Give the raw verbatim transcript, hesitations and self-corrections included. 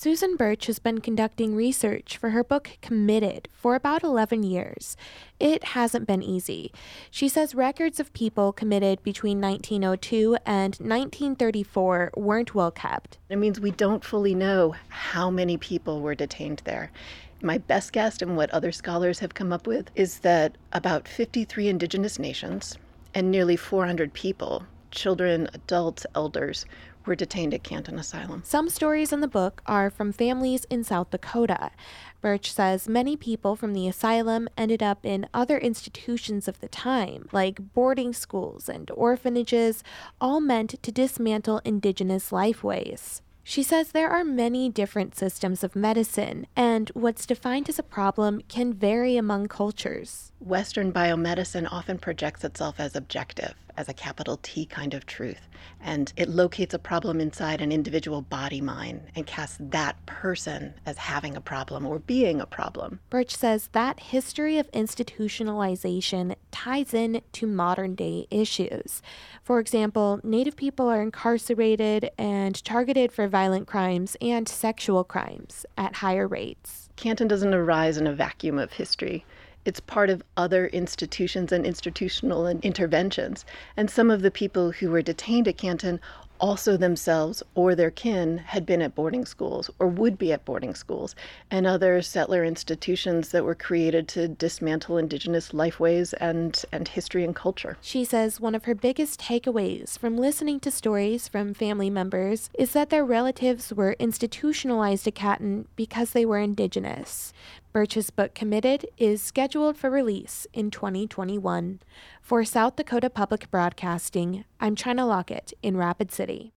Susan Birch has been conducting research for her book Committed for about eleven years. It hasn't been easy. She says records of people committed between nineteen oh two and nineteen thirty-four weren't well kept. It means we don't fully know how many people were detained there. My best guess, and what other scholars have come up with, is that about fifty-three indigenous nations and nearly four hundred people, children, adults, elders, were detained at Canton Asylum. Some stories in the book are from families in South Dakota. Birch says many people from the asylum ended up in other institutions of the time, like boarding schools and orphanages, all meant to dismantle indigenous lifeways. She says there are many different systems of medicine, and what's defined as a problem can vary among cultures. Western biomedicine often projects itself as objective, as a capital T kind of truth, and it locates a problem inside an individual body-mind and casts that person as having a problem or being a problem. Birch says that history of institutionalization ties in to modern-day issues. For example, Native people are incarcerated and targeted for violent crimes and sexual crimes at higher rates. Canton doesn't arise in a vacuum of history. It's part of other institutions and institutional interventions. And some of the people who were detained at Canton also themselves or their kin had been at boarding schools or would be at boarding schools and other settler institutions that were created to dismantle indigenous lifeways and, and history and culture. She says one of her biggest takeaways from listening to stories from family members is that their relatives were institutionalized at Canton because they were indigenous. Birch's book Committed is scheduled for release in twenty twenty-one. For South Dakota Public Broadcasting, I'm China Lockett in Rapid City.